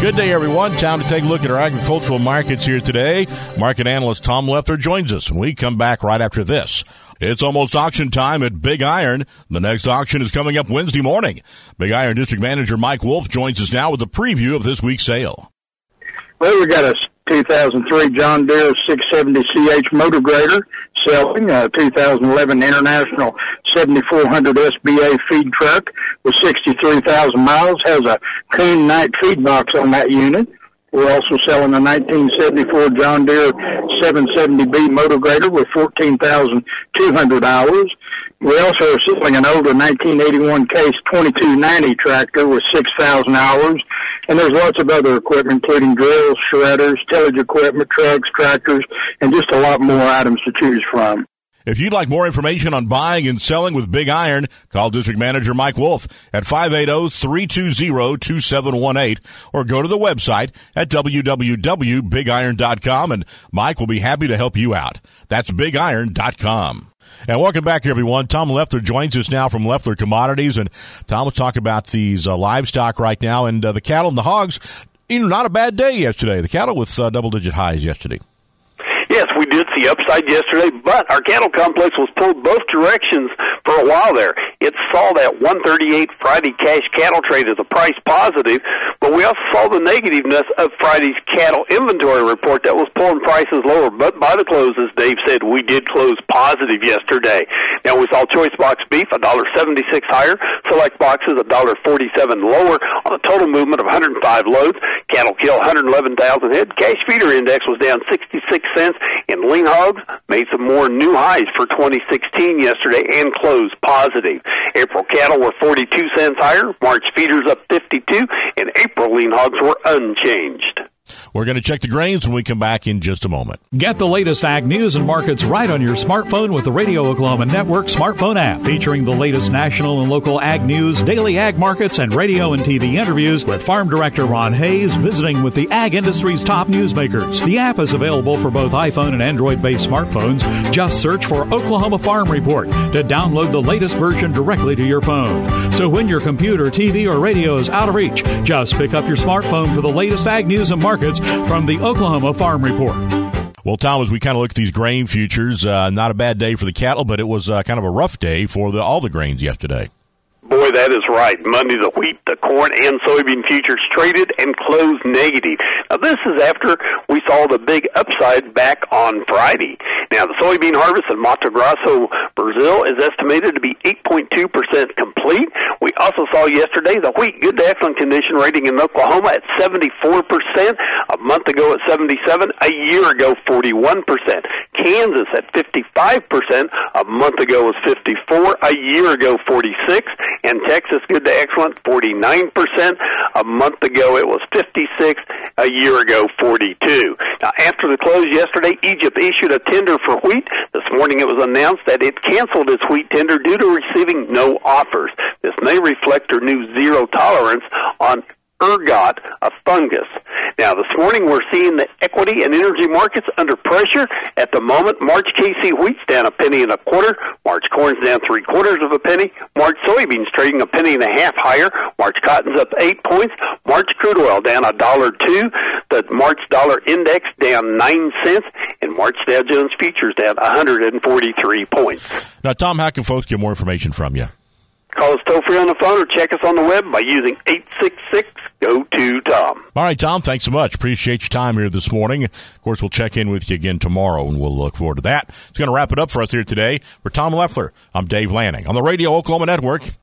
Good day, everyone. Time to take a look at our agricultural markets here today. Market analyst Tom Leffler joins us when we come back right after this. It's almost auction time at Big Iron. The next auction is coming up Wednesday morning. Big Iron District Manager Mike Wolf joins us now with a preview of this week's sale. Well, we got a 2003 John Deere 670CH motor grader selling, a 2011 International 7400 SBA feed truck with 63,000 miles, has a Kuhn Knight feed box on that unit. We're also selling a 1974 John Deere 770B motor grader with 14,200 hours. We also are selling an older 1981 Case 2290 tractor with 6,000 hours. And there's lots of other equipment, including drills, shredders, tillage equipment, trucks, tractors, and just a lot more items to choose from. If you'd like more information on buying and selling with Big Iron, call District Manager Mike Wolf at 580-320-2718 or go to the website at www.bigiron.com, and Mike will be happy to help you out. That's bigiron.com. And welcome back, everyone. Tom Leffler joins us now from Leffler Commodities, and Tom will talk about these livestock right now, and the cattle and the hogs. Not a bad day yesterday. The cattle with double-digit highs yesterday. Yes, we did see upside yesterday, but our cattle complex was pulled both directions for a while there. It saw that 138 Friday cash cattle trade as a price positive, but we also saw the negativeness of Friday's cattle inventory report that was pulling prices lower. But by the close, as Dave said, we did close positive yesterday. Now, we saw choice box beef $1.76 higher, select boxes $1.47 lower on a total movement of 105 loads. Cattle kill 111,000 head. Cash feeder index was down 66 cents. And lean hogs made some more new highs for 2016 yesterday and closed positive. April cattle were 42 cents higher, March feeders up 52, and April lean hogs were unchanged. We're going to check the grains when we come back in just a moment. Get the latest ag news and markets right on your smartphone with the Radio Oklahoma Network smartphone app, featuring the latest national and local ag news, daily ag markets, and radio and TV interviews with Farm Director Ron Hayes visiting with the ag industry's top newsmakers. The app is available for both iPhone and Android-based smartphones. Just search for Oklahoma Farm Report to download the latest version directly to your phone. So when your computer, TV, or radio is out of reach, just pick up your smartphone for the latest ag news and markets from the Oklahoma Farm Report. Well, Tom, as we kind of look at these grain futures, not a bad day for the cattle, but it was kind of a rough day for all the grains yesterday. Boy, that is right. Monday, the wheat, the corn, and soybean futures traded and closed negative. Now, this is after we saw the big upside back on Friday. Now, the soybean harvest in Mato Grosso, Brazil, is estimated to be 8.2% complete. We also saw yesterday the wheat good to excellent condition rating in Oklahoma at 74%, a month ago at 77%, a year ago 41%. Kansas at 55%, a month ago was 54%, a year ago 46%. And Texas, good to excellent, 49%. A month ago, it was 56%. A year ago, 42%. Now, after the close yesterday, Egypt issued a tender for wheat. This morning, it was announced that it canceled its wheat tender due to receiving no offers. This may reflect their new zero tolerance on ergot, a fungus. Now, this morning we're seeing the equity and energy markets under pressure. At the moment, March KC wheat's down 1 1/4. March corn's down 3/4 of a penny. March soybeans trading 1.5 pennies higher. March cotton's up 8 points. March crude oil down $1.02. The March dollar index down 9 cents. And March Dow Jones futures down 143 points. Now, Tom, how can folks get more information from you? Call us toll-free on the phone or check us on the web by using 866-GO-TO-TOM. All right, Tom, thanks so much. Appreciate your time here this morning. Of course, we'll check in with you again tomorrow, and we'll look forward to that. It's going to wrap it up for us here today. For Tom Leffler, I'm Dave Lanning on the Radio Oklahoma Network.